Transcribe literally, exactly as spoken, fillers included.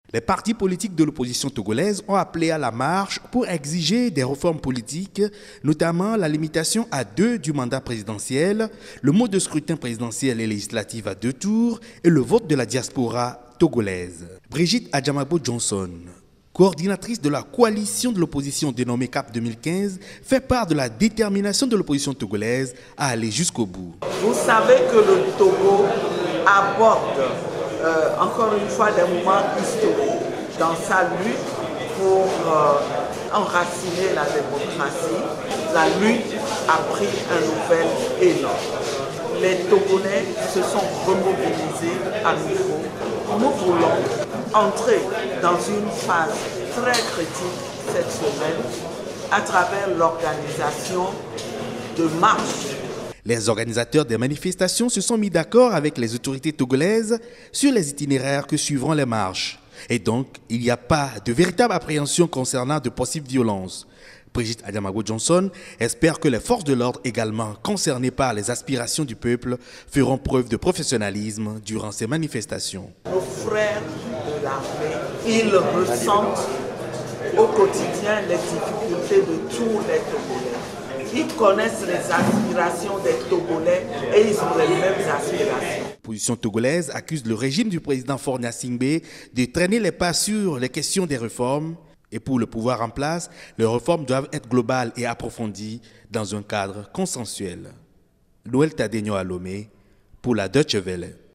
Les partis politiques de l'opposition togolaise ont appelé à la marche pour exiger des réformes politiques, notamment la limitation à deux du mandat présidentiel, le mode de scrutin présidentiel et législatif à deux tours et le vote de la diaspora togolaise. Brigitte Adjamabo Johnson, coordinatrice de la coalition de l'opposition dénommée C A P deux mille quinze, fait part de la détermination de l'opposition togolaise à aller jusqu'au bout. Vous savez que le Togo aborde euh, encore une fois des moments historiques dans sa lutte pour euh, enraciner la démocratie. La lutte a pris un nouvel élan. Les Togolais se sont remobilisés à nouveau. Nous voulons entrer dans une phase très critique cette semaine à travers l'organisation de marches. Les organisateurs des manifestations se sont mis d'accord avec les autorités togolaises sur les itinéraires que suivront les marches. Et donc, il n'y a pas de véritable appréhension concernant de possibles violences. Brigitte Adjamabo Johnson espère que les forces de l'ordre, également concernées par les aspirations du peuple, feront preuve de professionnalisme durant ces manifestations. Nos frères de l'armée, ils ressentent au quotidien les difficultés de tous les Togolais. Ils connaissent les aspirations des Togolais et ils ont les mêmes aspirations. L'opposition togolaise accuse le régime du président Faure Gnassingbé de traîner les pas sur les questions des réformes. Et pour le pouvoir en place, les réformes doivent être globales et approfondies dans un cadre consensuel. Noël Tadegno Alomé pour la Deutsche Welle.